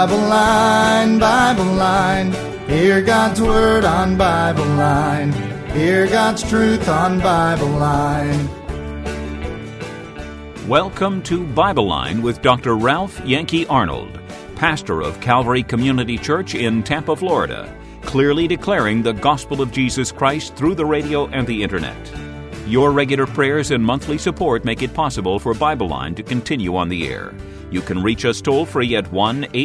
Bible Line, Bible Line. Hear God's Word on Bible Line. Hear God's truth on Bible Line. Welcome to Bible Line with Dr. Ralph Yankee Arnold, pastor of Calvary Community Church in Tampa, Florida, clearly declaring the gospel of Jesus Christ through the radio and the internet. Your regular prayers and monthly support make it possible for Bible Line to continue on the air. You can reach us toll-free at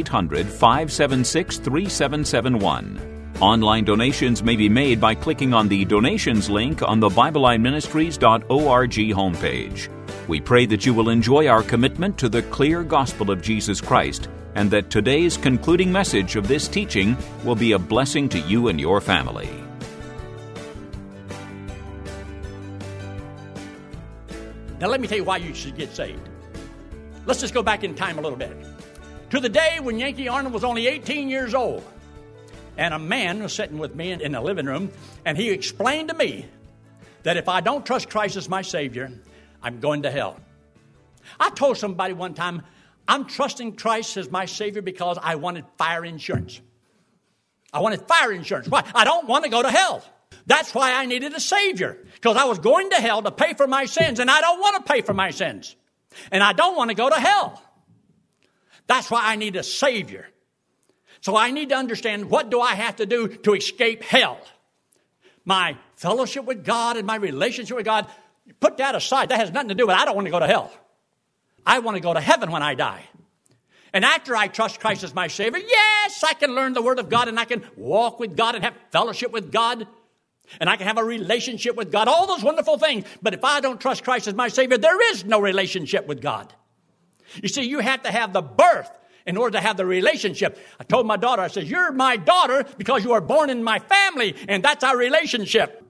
1-800-576-3771. Online donations may be made by clicking on the donations link on the BibleLineMinistries.org homepage. We pray that you will enjoy our commitment to the clear gospel of Jesus Christ, and that today's concluding message of this teaching will be a blessing to you and your family. Now let me tell you why you should get saved. Let's just go back in time a little bit. To the day when Yankee Arnold was only 18 years old. And a man was sitting with me in the living room, and he explained to me that if I don't trust Christ as my Savior, I'm going to hell. I told somebody one time, I'm trusting Christ as my Savior because I wanted fire insurance. I wanted fire insurance. Why? I don't want to go to hell. That's why I needed a Savior, because I was going to hell to pay for my sins, and I don't want to pay for my sins. And I don't want to go to hell. That's why I need a Savior. So I need to understand, what do I have to do to escape hell? My fellowship with God and my relationship with God, put that aside. That has nothing to do with it. I don't want to go to hell. I want to go to heaven when I die. And after I trust Christ as my Savior, yes, I can learn the Word of God, and I can walk with God and have fellowship with God. And I can have a relationship with God, all those wonderful things. But if I don't trust Christ as my Savior, there is no relationship with God. You see, you have to have the birth in order to have the relationship. I told my daughter, I said, you're my daughter because you are born in my family, and that's our relationship.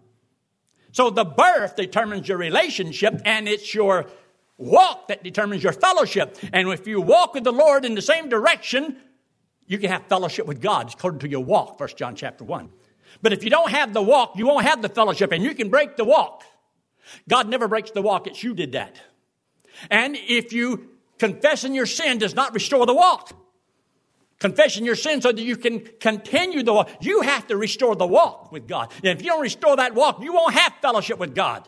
So the birth determines your relationship, and it's your walk that determines your fellowship. And if you walk with the Lord in the same direction, you can have fellowship with God according to your walk, 1 John chapter 1. But if you don't have the walk, you won't have the fellowship, and you can break the walk. God never breaks the walk. It's you did that. And if you confessing your sin does not restore the walk. Confessing your sin so that you can continue the walk. You have to restore the walk with God. And if you don't restore that walk, you won't have fellowship with God.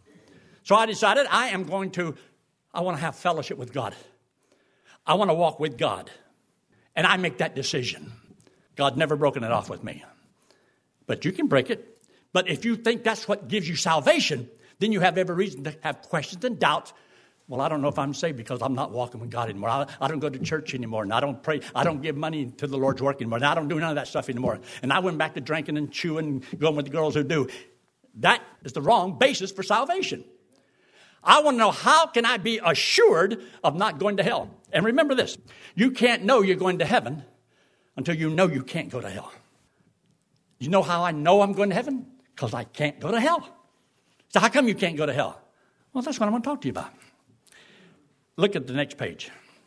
So I decided I want to have fellowship with God. I want to walk with God. And I make that decision. God's never broken it off with me. But you can break it. But if you think that's what gives you salvation, then you have every reason to have questions and doubts. Well, I don't know if I'm saved because I'm not walking with God anymore. I don't go to church anymore, and I don't pray. I don't give money to the Lord's work anymore, and I don't do none of that stuff anymore. And I went back to drinking and chewing and going with the girls who do. That is the wrong basis for salvation. I want to know, how can I be assured of not going to hell? And remember this, you can't know you're going to heaven until you know you can't go to hell. You know how I know I'm going to heaven? Because I can't go to hell. So how come you can't go to hell? Well, that's what I want to talk to you about. Look at the next page.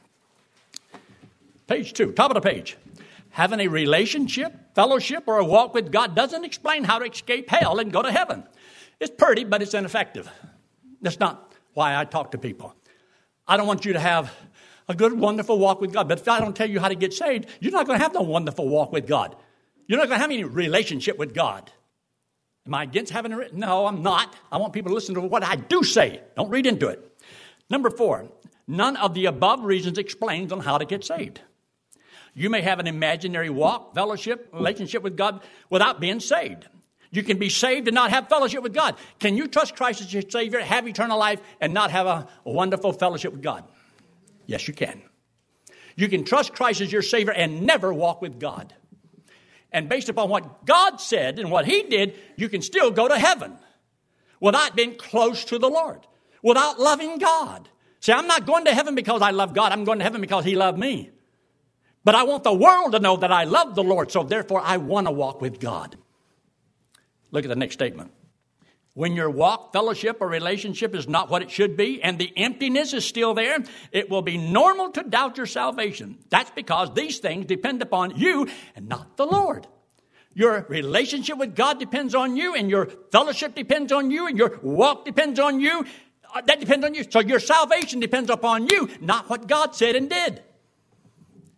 Page 2, top of the page. Having a relationship, fellowship, or a walk with God doesn't explain how to escape hell and go to heaven. It's pretty, but it's ineffective. That's not why I talk to people. I don't want you to have a good, wonderful walk with God. But if I don't tell you how to get saved, you're not going to have no wonderful walk with God. You're not going to have any relationship with God. Am I against having a... No, I'm not. I want people to listen to what I do say. Don't read into it. Number 4, none of the above reasons explains on how to get saved. You may have an imaginary walk, fellowship, relationship with God without being saved. You can be saved and not have fellowship with God. Can you trust Christ as your Savior, have eternal life, and not have a wonderful fellowship with God? Yes, you can. You can trust Christ as your Savior and never walk with God. And based upon what God said and what He did, you can still go to heaven without being close to the Lord, without loving God. See, I'm not going to heaven because I love God. I'm going to heaven because He loved me. But I want the world to know that I love the Lord, so therefore I want to walk with God. Look at the next statement. When your walk, fellowship, or relationship is not what it should be, and the emptiness is still there, it will be normal to doubt your salvation. That's because these things depend upon you and not the Lord. Your relationship with God depends on you, and your fellowship depends on you, and your walk depends on you. That depends on you. So your salvation depends upon you, not what God said and did.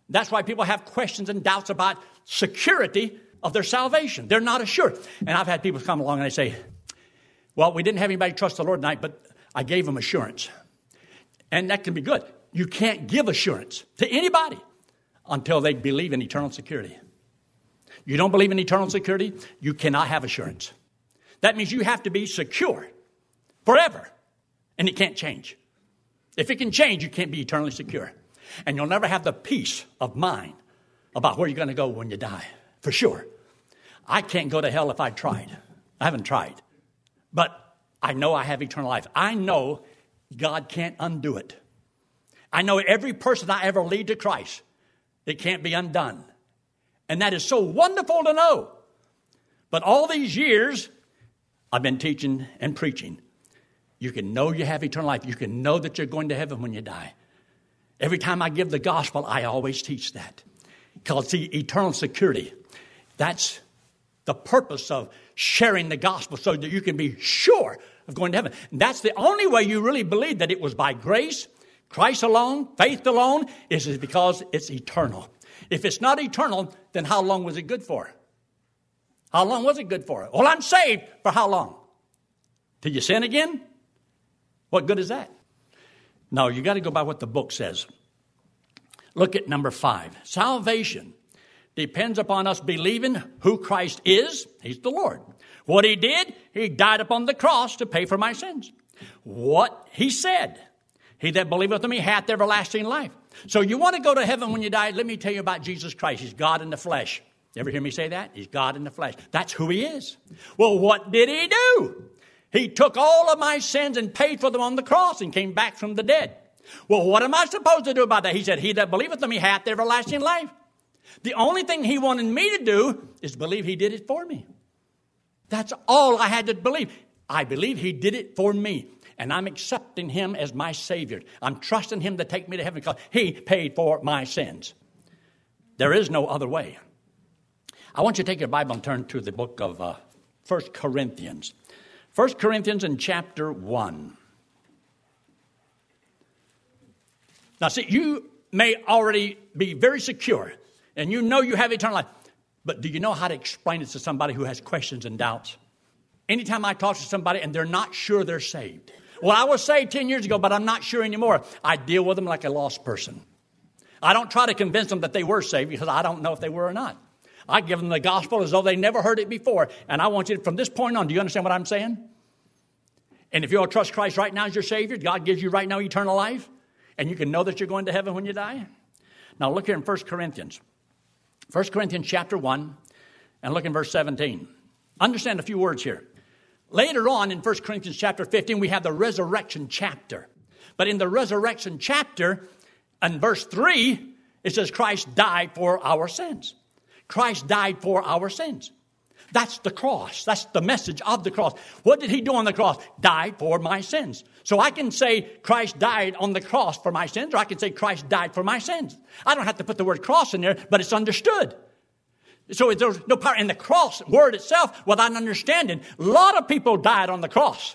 That's why people have questions and doubts about security of their salvation. They're not assured. And I've had people come along and they say, well, we didn't have anybody trust the Lord tonight, but I gave them assurance. And that can be good. You can't give assurance to anybody until they believe in eternal security. You don't believe in eternal security, you cannot have assurance. That means you have to be secure forever. And it can't change. If it can change, you can't be eternally secure. And you'll never have the peace of mind about where you're going to go when you die. For sure. I can't go to hell if I tried. I haven't tried. But I know I have eternal life. I know God can't undo it. I know every person I ever lead to Christ, it can't be undone. And that is so wonderful to know. But all these years, I've been teaching and preaching. You can know you have eternal life. You can know that you're going to heaven when you die. Every time I give the gospel, I always teach that. Because see, eternal security, that's the purpose of sharing the gospel so that you can be sure of going to heaven. And that's the only way you really believe that it was by grace, Christ alone, faith alone, is because it's eternal. If it's not eternal, then how long was it good for? How long was it good for? Well, I'm saved for how long? Till you sin again? What good is that? No, you got to go by what the book says. Look at number 5. Salvation depends upon us believing who Christ is. He's the Lord. What he did, he died upon the cross to pay for my sins. What he said, he that believeth in me hath everlasting life. So you want to go to heaven when you die? Let me tell you about Jesus Christ. He's God in the flesh. You ever hear me say that? He's God in the flesh. That's who he is. Well, what did he do? He took all of my sins and paid for them on the cross and came back from the dead. Well, what am I supposed to do about that? He said, he that believeth in me hath everlasting life. The only thing he wanted me to do is believe he did it for me. That's all I had to believe. I believe he did it for me. And I'm accepting him as my Savior. I'm trusting him to take me to heaven because he paid for my sins. There is no other way. I want you to take your Bible and turn to the book of 1 Corinthians. 1 Corinthians in chapter 1. Now see, you may already be very secure and you know you have eternal life. But do you know how to explain it to somebody who has questions and doubts? Anytime I talk to somebody and they're not sure they're saved. Well, I was saved 10 years ago, but I'm not sure anymore. I deal with them like a lost person. I don't try to convince them that they were saved because I don't know if they were or not. I give them the gospel as though they never heard it before. And I want you to, from this point on, do you understand what I'm saying? And if you'll trust Christ right now as your Savior, God gives you right now eternal life. And you can know that you're going to heaven when you die. Now look here in 1 Corinthians. 1 Corinthians chapter 1. And look in verse 17. Understand a few words here. Later on in 1 Corinthians chapter 15, we have the resurrection chapter. But in the resurrection chapter, in verse 3, it says Christ died for our sins. Christ died for our sins. That's the cross. That's the message of the cross. What did he do on the cross? Died for my sins. So I can say Christ died on the cross for my sins, or I can say Christ died for my sins. I don't have to put the word cross in there, but it's understood. So there's no power in the cross word itself without understanding. A lot of people died on the cross.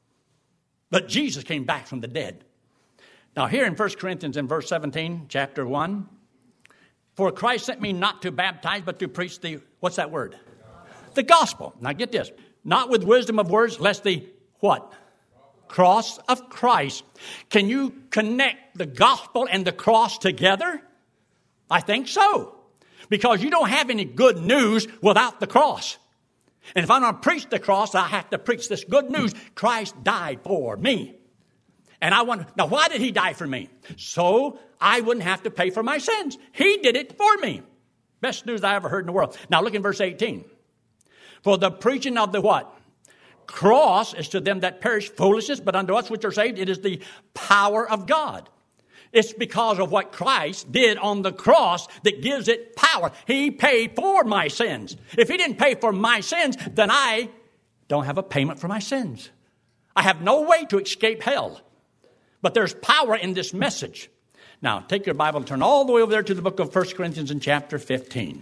But Jesus came back from the dead. Now here in 1 Corinthians in verse 17, chapter 1, for Christ sent me not to baptize, but to preach the, what's that word? The gospel. Now get this. Not with wisdom of words, lest the what? Cross of Christ. Can you connect the gospel and the cross together? I think so. Because you don't have any good news without the cross. And if I'm going to preach the cross, I have to preach this good news. Christ died for me. And I wonder, now why did he die for me? So I wouldn't have to pay for my sins. He did it for me. Best news I ever heard in the world. Now look in verse 18. For the preaching of the what? Cross is to them that perish foolishness, but unto us which are saved, it is the power of God. It's because of what Christ did on the cross that gives it power. He paid for my sins. If he didn't pay for my sins, then I don't have a payment for my sins. I have no way to escape hell. But there's power in this message. Now, take your Bible and turn all the way over there to the book of 1 Corinthians in chapter 15.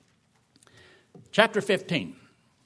Chapter 15.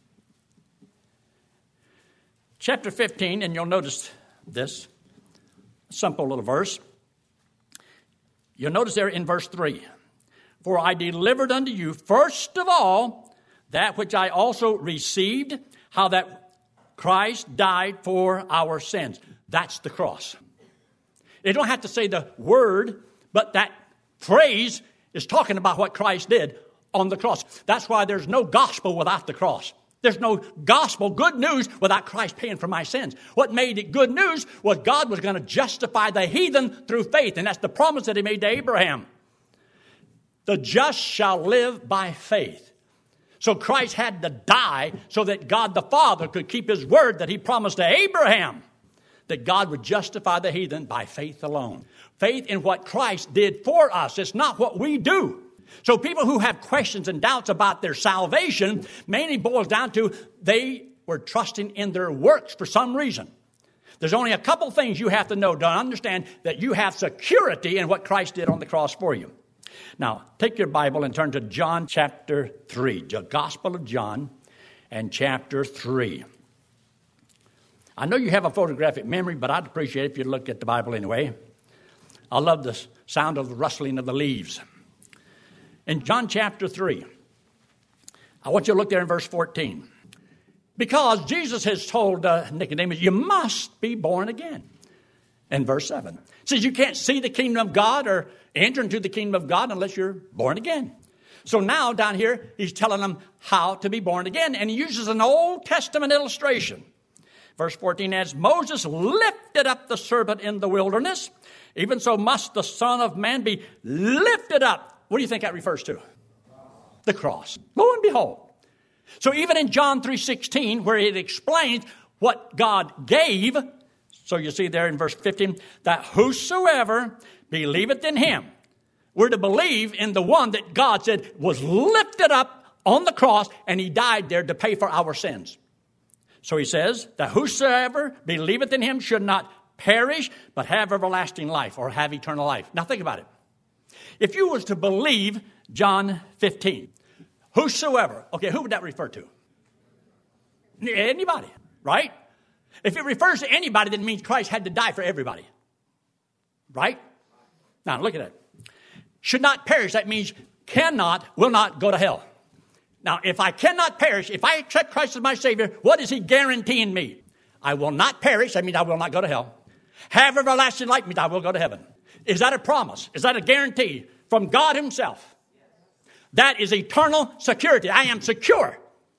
Chapter 15, and you'll notice this simple little verse. You'll notice there in verse 3. For I delivered unto you first of all that which I also received, how that Christ died for our sins. That's the cross. You don't have to say the word, but that phrase is talking about what Christ did on the cross. That's why there's no gospel without the cross. There's no gospel, good news, without Christ paying for my sins. What made it good news was God was going to justify the heathen through faith. And that's the promise that he made to Abraham. The just shall live by faith. So Christ had to die so that God the Father could keep his word that he promised to Abraham, that God would justify the heathen by faith alone. Faith in what Christ did for us. It's not what we do. So people who have questions and doubts about their salvation mainly boils down to they were trusting in their works for some reason. There's only a couple things you have to know to understand that you have security in what Christ did on the cross for you. Now, take your Bible and turn to John chapter 3, the Gospel of John and chapter 3. I know you have a photographic memory, but I'd appreciate it if you'd look at the Bible anyway. I love the sound of the rustling of the leaves. In John chapter 3, I want you to look there in verse 14. Because Jesus has told Nicodemus, you must be born again. In verse 7, it says you can't see the kingdom of God or enter into the kingdom of God unless you're born again. So now down here, he's telling them how to be born again. And he uses an Old Testament illustration. Verse 14, as Moses lifted up the serpent in the wilderness, even so must the Son of Man be lifted up. What do you think that refers to? The cross. Lo and behold. So even in John 3:16, where it explains what God gave, so you see there in verse 15, that whosoever believeth in him, we're to believe in the one that God said was lifted up on the cross, and he died there to pay for our sins. So he says that whosoever believeth in him should not perish, but have everlasting life, or have eternal life. Now think about it. If you was to believe John 15, whosoever, okay, who would that refer to? Anybody, right? If it refers to anybody, then it means Christ had to die for everybody. Right? Now, look at it. Should not perish, that means cannot, will not go to hell. Now, if I cannot perish, if I accept Christ as my Savior, what is he guaranteeing me? I will not perish, that means I will not go to hell. Have everlasting life means I will go to heaven. Is that a promise? Is that a guarantee from God himself? That is eternal security. I am secure.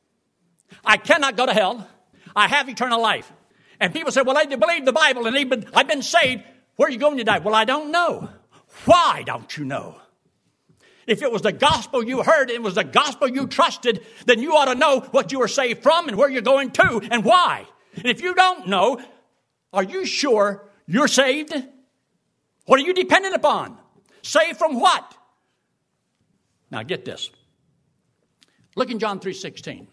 I cannot go to hell. I have eternal life. And people say, well, I believe the Bible and I've been saved. Where are you going when you die? Well, I don't know. Why don't you know? If it was the gospel you heard, it was the gospel you trusted, then you ought to know what you were saved from and where you're going to and why. And if you don't know, are you sure you're saved? What are you dependent upon? Saved from what? Now get this. Look in John 3:16.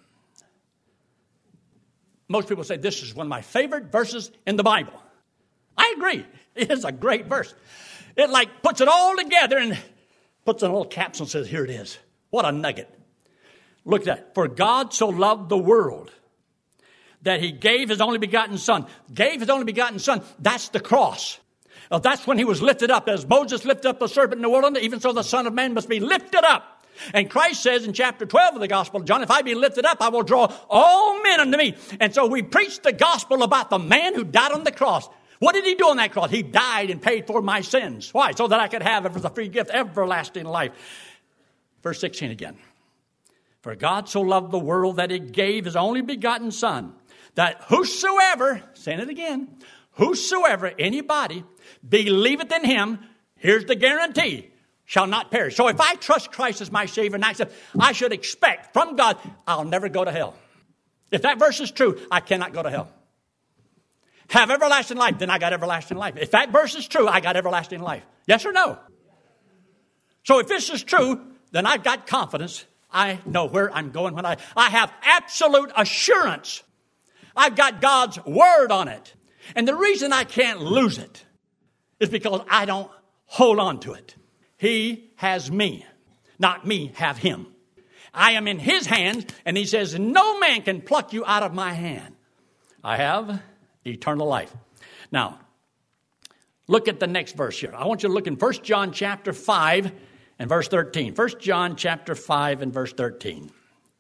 Most people say this is one of my favorite verses in the Bible. I agree. It is a great verse. It like puts it all together and puts in a little capsule and says, here it is. What a nugget. Look at that. For God so loved the world that he gave his only begotten son. Gave his only begotten son. That's the cross. Well, that's when he was lifted up. As Moses lifted up the serpent in the wilderness, even so the Son of Man must be lifted up. And Christ says in chapter 12 of the Gospel of John, if I be lifted up, I will draw all men unto me. And so we preach the gospel about the man who died on the cross. What did he do on that cross? He died and paid for my sins. Why? So that I could have as a free gift everlasting life. Verse 16 again. For God so loved the world that he gave his only begotten son, that whosoever, saying it again, whosoever, anybody, believeth in him, here's the guarantee, shall not perish. So if I trust Christ as my Savior and I should expect from God, I'll never go to hell. If that verse is true, I cannot go to hell. Have everlasting life, then I got everlasting life. If that verse is true, I got everlasting life. Yes or no? So if this is true, then I've got confidence. I know where I'm going when I have absolute assurance. I've got God's word on it. And the reason I can't lose it is because I don't hold on to it. He has me, not me have him. I am in his hands, and he says, no man can pluck you out of my hand. I have eternal life. Now, look at the next verse here. I want you to look in 1 John chapter 5 and verse 13. 1 John chapter 5 and verse 13.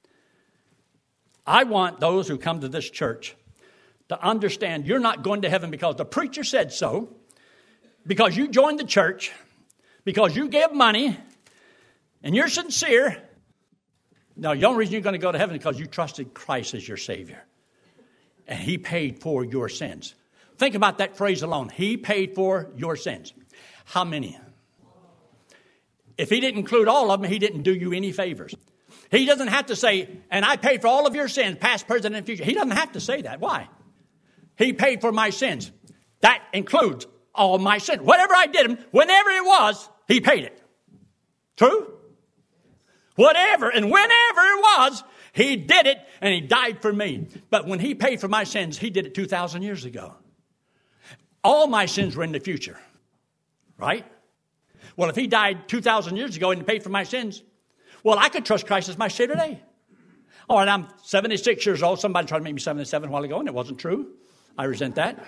I want those who come to this church to understand you're not going to heaven because the preacher said so, because you joined the church, because you gave money, and you're sincere. No, the only reason you're going to go to heaven is because you trusted Christ as your Savior. And He paid for your sins. Think about that phrase alone. He paid for your sins. How many? If He didn't include all of them, He didn't do you any favors. He doesn't have to say, and I paid for all of your sins, past, present, and future. He doesn't have to say that. Why? He paid for my sins. That includes all my sins. Whatever I did, whenever it was, He paid it. True? Whatever and whenever it was, He did it, and He died for me. But when He paid for my sins, He did it 2,000 years ago. All my sins were in the future. Right? Well, if He died 2,000 years ago and paid for my sins, well, I could trust Christ as my Savior today. All right, I'm 76 years old. Somebody tried to make me 77 a while ago, and it wasn't true. I resent that.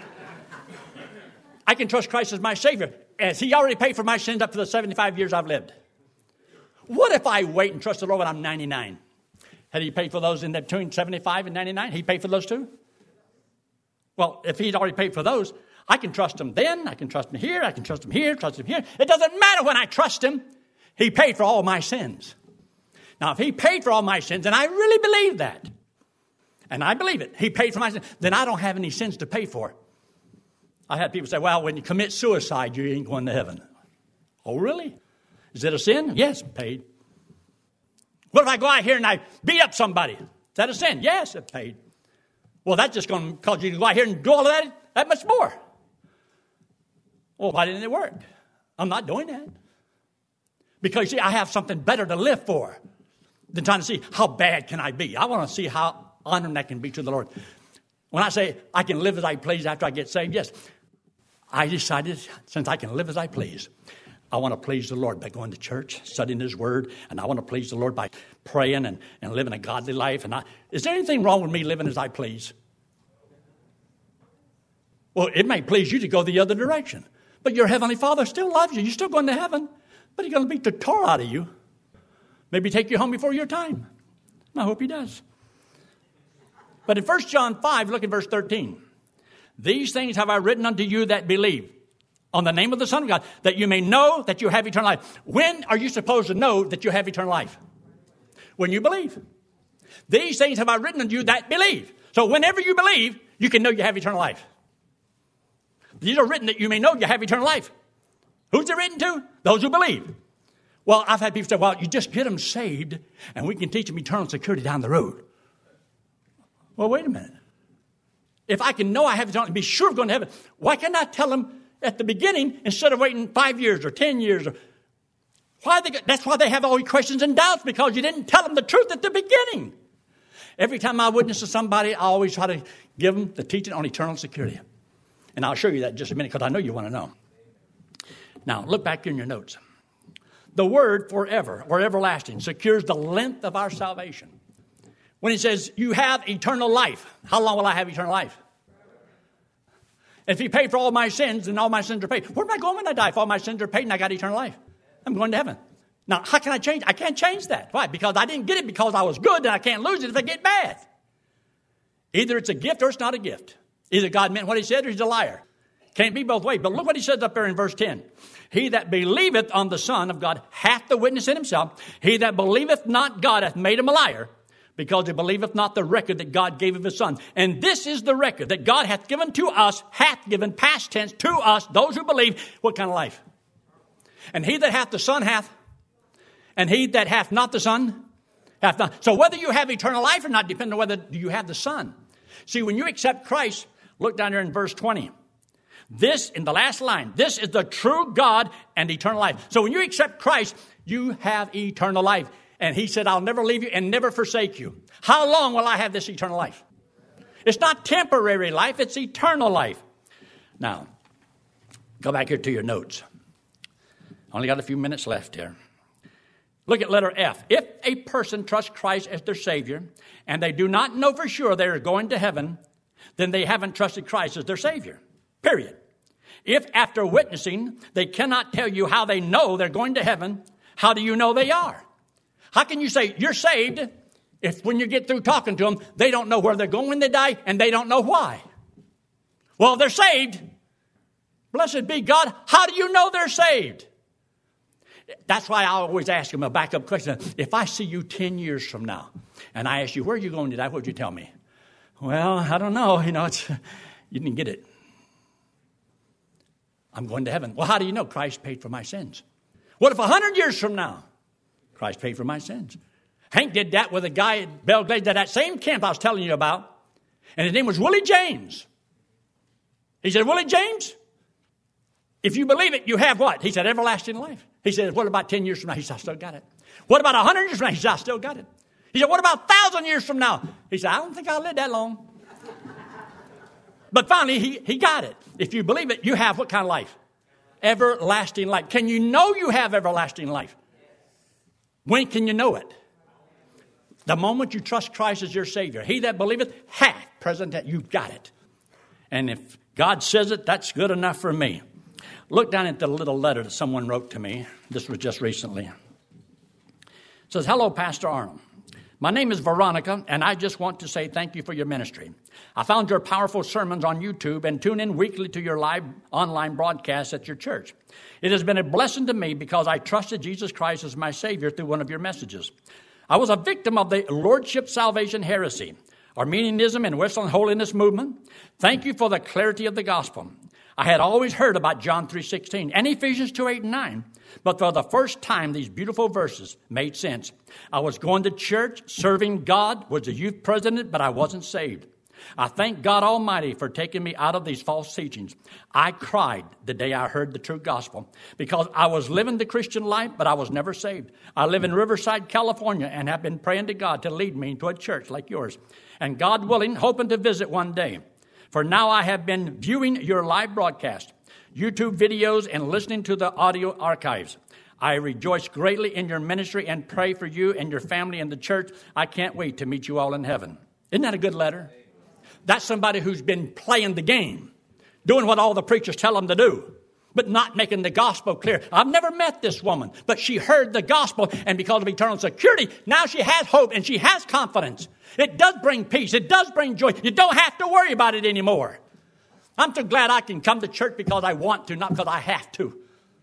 I can trust Christ as my Savior, as He already paid for my sins up to the 75 years I've lived. What if I wait and trust the Lord when I'm 99? Had He paid for those in between 75 and 99? He paid for those too? Well, if He'd already paid for those, I can trust Him then. I can trust Him here. I can trust Him here, trust Him here. It doesn't matter when I trust Him. He paid for all my sins. Now, if He paid for all my sins, and I really believe that, and I believe it, He paid for my sins, then I don't have any sins to pay for. I had people say, well, when you commit suicide, you ain't going to heaven. Oh, really? Is it a sin? Yes, paid. What if I go out here and I beat up somebody? Is that a sin? Yes, it paid. Well, that's just going to cause you to go out here and do all of that much more. Well, why didn't it work? I'm not doing that. Because, see, I have something better to live for than trying to see how bad can I be. I want to see how honoring that can be to the Lord. When I say I can live as I please after I get saved, yes, I decided since I can live as I please, I want to please the Lord by going to church, studying His Word, and I want to please the Lord by praying and living a godly life. And is there anything wrong with me living as I please? Well, it may please you to go the other direction, but your Heavenly Father still loves you. You're still going to heaven. But He's going to beat the tar out of you. Maybe take you home before your time. I hope He does. But in 1 John 5, look at verse 13. These things have I written unto you that believe on the name of the Son of God, that you may know that you have eternal life. When are you supposed to know that you have eternal life? When you believe. These things have I written unto you that believe. So whenever you believe, you can know you have eternal life. These are written that you may know you have eternal life. Who's it written to? Those who believe. Well, I've had people say, well, you just get them saved and we can teach them eternal security down the road. Well, wait a minute. If I can know I have eternal, be sure of going to heaven, why can't I tell them at the beginning instead of waiting 5 years or 10 years? That's why they have all these questions and doubts, because you didn't tell them the truth at the beginning. Every time I witness to somebody, I always try to give them the teaching on eternal security. And I'll show you that in just a minute because I know you want to know. Now, look back in your notes. The word forever or everlasting secures the length of our salvation. When He says, you have eternal life, how long will I have eternal life? If He paid for all my sins, then all my sins are paid. Where am I going when I die? If all my sins are paid and I got eternal life, I'm going to heaven. Now, how can I change? I can't change that. Why? Because I didn't get it because I was good, and I can't lose it if I get bad. Either it's a gift or it's not a gift. Either God meant what He said or He's a liar. Can't be both ways. But look what He says up there in verse 10. He that believeth on the Son of God hath the witness in himself. He that believeth not God hath made him a liar, because he believeth not the record that God gave of His Son. And this is the record that God hath given to us, hath given, past tense, to us, those who believe. What kind of life? And he that hath the Son hath, and he that hath not the Son hath not. So whether you have eternal life or not depends on whether you have the Son. See, when you accept Christ, look down there in verse 20. This, in the last line, this is the true God and eternal life. So when you accept Christ, you have eternal life. And He said, I'll never leave you and never forsake you. How long will I have this eternal life? It's not temporary life, it's eternal life. Now, go back here to your notes. Only got a few minutes left here. Look at letter F. If a person trusts Christ as their Savior, and they do not know for sure they are going to heaven, then they haven't trusted Christ as their Savior. Period. If after witnessing, they cannot tell you how they know they're going to heaven, How do you know they are? How can you say you're saved if when you get through talking to them, they don't know where they're going when they die and they don't know why? Well, they're saved. Blessed be God. How do you know they're saved? That's why I always ask them a backup question. If I see you 10 years from now and I ask you, where are you going today? What would you tell me? Well, I don't know. You didn't get it. I'm going to heaven. Well, how do you know? Christ paid for my sins. What if 100 years from now, Christ paid for my sins? Hank did that with a guy at Belgrade, that same camp I was telling you about, and his name was Willie James. He said, Willie James, if you believe it, you have what? He said, everlasting life. He said, what about 10 years from now? He said, I still got it. What about 100 years from now? He said, I still got it. He said, what about 1,000 years from now? He said, I don't think I'll live that long. But finally, he got it. If you believe it, you have what kind of life? Everlasting life. Can you know you have everlasting life? When can you know it? The moment you trust Christ as your Savior. He that believeth hath, present tense, you've got it. And if God says it, that's good enough for me. Look down at the little letter that someone wrote to me. This was just recently. It says, hello, Pastor Arnold. My name is Veronica, and I just want to say thank you for your ministry. I found your powerful sermons on YouTube and tune in weekly to your live online broadcasts at your church. It has been a blessing to me because I trusted Jesus Christ as my Savior through one of your messages. I was a victim of the Lordship Salvation heresy, Arminianism and Western Holiness movement. Thank you for the clarity of the gospel. I had always heard about John 3:16 and Ephesians 2:8-9, but for the first time, these beautiful verses made sense. I was going to church, serving God, was a youth president, but I wasn't saved. I thank God Almighty for taking me out of these false teachings. I cried the day I heard the true gospel because I was living the Christian life, but I was never saved. I live in Riverside, California, and have been praying to God to lead me into a church like yours. And God willing, hoping to visit one day. For now, I have been viewing your live broadcast, YouTube videos, and listening to the audio archives. I rejoice greatly in your ministry and pray for you and your family and the church. I can't wait to meet you all in heaven. Isn't that a good letter? That's somebody who's been playing the game, doing what all the preachers tell them to do, but not making the gospel clear. I've never met this woman, but she heard the gospel, and because of eternal security, now she has hope and she has confidence. It does bring peace. It does bring joy. You don't have to worry about it anymore. I'm so glad I can come to church because I want to, not because I have to.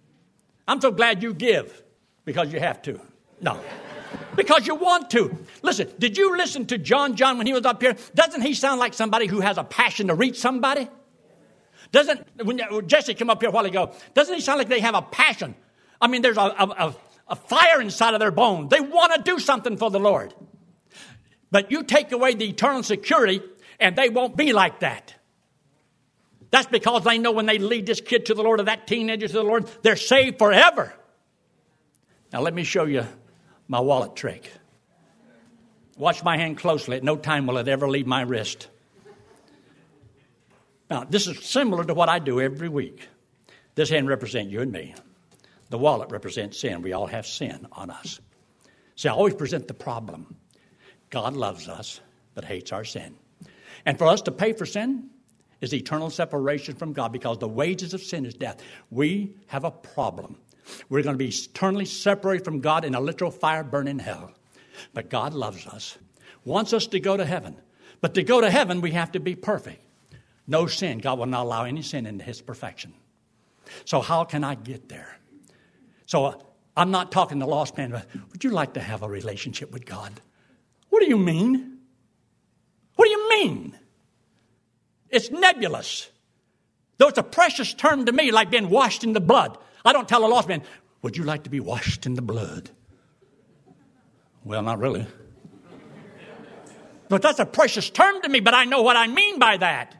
I'm so glad you give because you have to. No. Because you want to. Listen, did you listen to John when he was up here? Doesn't he sound like somebody who has a passion to reach somebody? When Jesse came up here a while ago, doesn't he sound like they have a passion? I mean, there's a fire inside of their bones. They want to do something for the Lord. But you take away the eternal security, and they won't be like that. That's because they know when they lead this kid to the Lord or that teenager to the Lord, they're saved forever. Now, let me show you my wallet trick. Watch my hand closely. At no time will it ever leave my wrist. Now, this is similar to what I do every week. This hand represents you and me. The wallet represents sin. We all have sin on us. See, I always present the problem. God loves us, but hates our sin. And for us to pay for sin is eternal separation from God, because the wages of sin is death. We have a problem. We're going to be eternally separated from God in a literal fire burning hell. But God loves us, wants us to go to heaven. But to go to heaven, we have to be perfect. No sin. God will not allow any sin into his perfection. So how can I get there? So I'm not talking to lost man, but would you like to have a relationship with God? What do you mean? What do you mean? It's nebulous. Though it's a precious term to me, like being washed in the blood. I don't tell a lost man, would you like to be washed in the blood? Well, not really. But that's a precious term to me, but I know what I mean by that.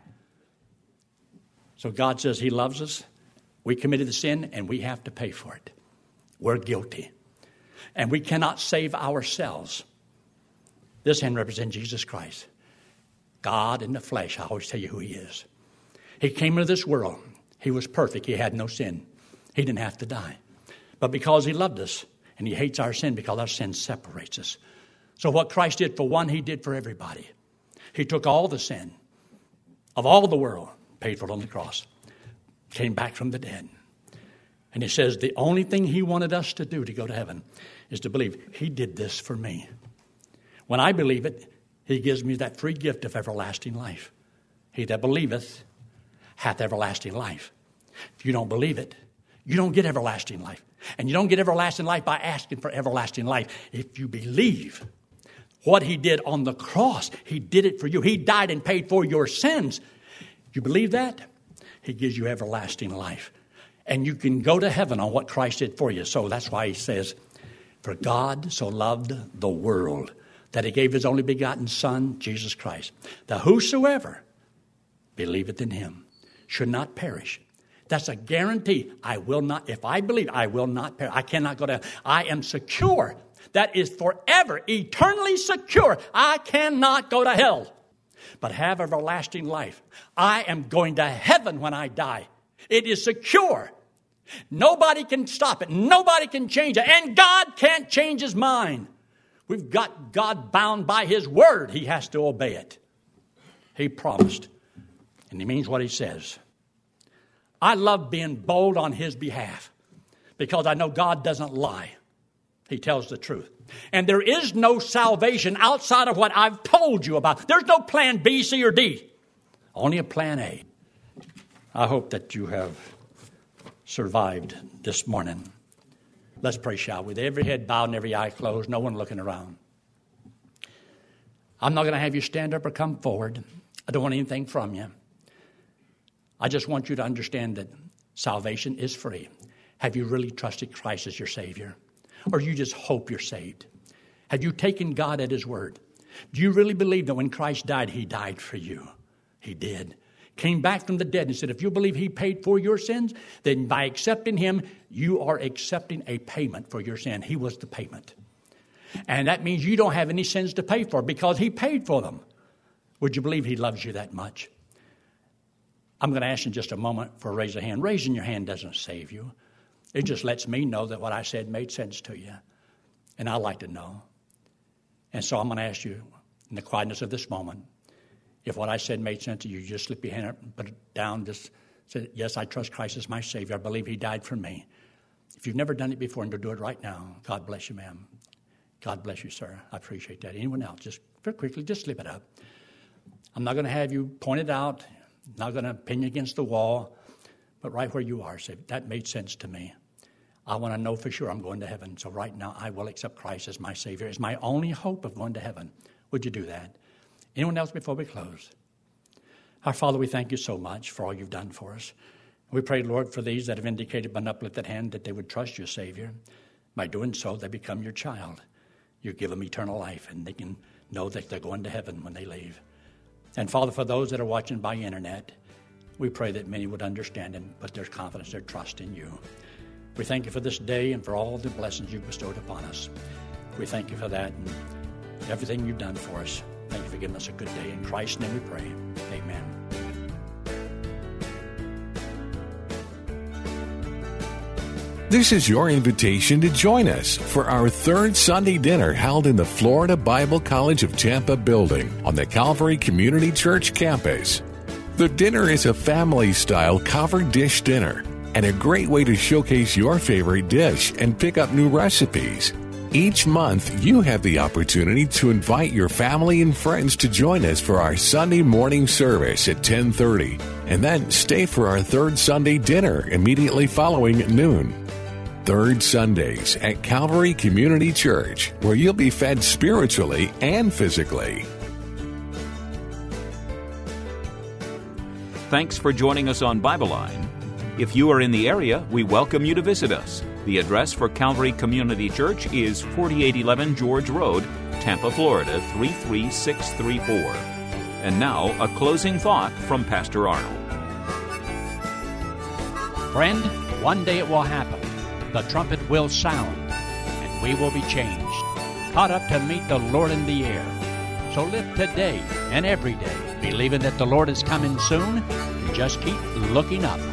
So God says he loves us. We committed the sin, and we have to pay for it. We're guilty. And we cannot save ourselves. This hand represents Jesus Christ. God in the flesh. I always tell you who he is. He came into this world. He was perfect. He had no sin. He didn't have to die. But because he loved us, and he hates our sin because our sin separates us. So what Christ did for one, he did for everybody. He took all the sin of all the world, paid for it on the cross, came back from the dead. And he says the only thing he wanted us to do to go to heaven is to believe he did this for me. When I believe it, he gives me that free gift of everlasting life. He that believeth hath everlasting life. If you don't believe it, you don't get everlasting life. And you don't get everlasting life by asking for everlasting life. If you believe what he did on the cross, he did it for you. He died and paid for your sins. You believe that? He gives you everlasting life. And you can go to heaven on what Christ did for you. So that's why he says, for God so loved the world that he gave his only begotten Son, Jesus Christ, that whosoever believeth in him should not perish. That's a guarantee. I will not, if I believe, I will not perish. I cannot go to hell. I am secure. That is forever, eternally secure. I cannot go to hell, but have everlasting life. I am going to heaven when I die. It is secure. Nobody can stop it. Nobody can change it. And God can't change his mind. We've got God bound by his word. He has to obey it. He promised. And he means what he says. I love being bold on his behalf because I know God doesn't lie. He tells the truth. And there is no salvation outside of what I've told you about. There's no plan B, C, or D. Only a plan A. I hope that you have survived this morning. Let's pray, shall we? With every head bowed and every eye closed, no one looking around. I'm not going to have you stand up or come forward. I don't want anything from you. I just want you to understand that salvation is free. Have you really trusted Christ as your Savior? Or you just hope you're saved? Have you taken God at his word? Do you really believe that when Christ died, he died for you? He did. Came back from the dead and said, if you believe he paid for your sins, then by accepting him, you are accepting a payment for your sin. He was the payment. And that means you don't have any sins to pay for because he paid for them. Would you believe he loves you that much? I'm going to ask in just a moment for a raise of hand. Raising your hand doesn't save you. It just lets me know that what I said made sense to you. And I'd like to know. And so I'm going to ask you in the quietness of this moment, if what I said made sense to you, just slip your hand up and put it down. Just say, yes, I trust Christ as my Savior. I believe he died for me. If you've never done it before and to do it right now, God bless you, ma'am. God bless you, sir. I appreciate that. Anyone else, just very quickly, just slip it up. I'm not going to have you point it out. I'm not going to pin you against the wall. But right where you are, say, that made sense to me. I want to know for sure I'm going to heaven. So right now, I will accept Christ as my Savior. It's my only hope of going to heaven. Would you do that? Anyone else before we close? Our Father, we thank you so much for all you've done for us. We pray, Lord, for these that have indicated by an uplifted hand that they would trust your Savior. By doing so, they become your child. You give them eternal life, and they can know that they're going to heaven when they leave. And Father, for those that are watching by internet, we pray that many would understand and put their confidence, their trust in you. We thank you for this day and for all the blessings you've bestowed upon us. We thank you for that and everything you've done for us. Thank you for giving us a good day. In Christ's name we pray. Amen. This is your invitation to join us for our third Sunday dinner held in the Florida Bible College of Tampa building on the Calvary Community Church campus. The dinner is a family-style covered dish dinner and a great way to showcase your favorite dish and pick up new recipes. Each month, you have the opportunity to invite your family and friends to join us for our Sunday morning service at 10:30, and then stay for our third Sunday dinner immediately following at noon. Third Sundays at Calvary Community Church, where you'll be fed spiritually and physically. Thanks for joining us on Bible Line. If you are in the area, we welcome you to visit us. The address for Calvary Community Church is 4811 George Road, Tampa, Florida, 33634. And now, a closing thought from Pastor Arnold. Friend, one day it will happen. The trumpet will sound, and we will be changed, caught up to meet the Lord in the air. So live today and every day, believing that the Lord is coming soon, and just keep looking up.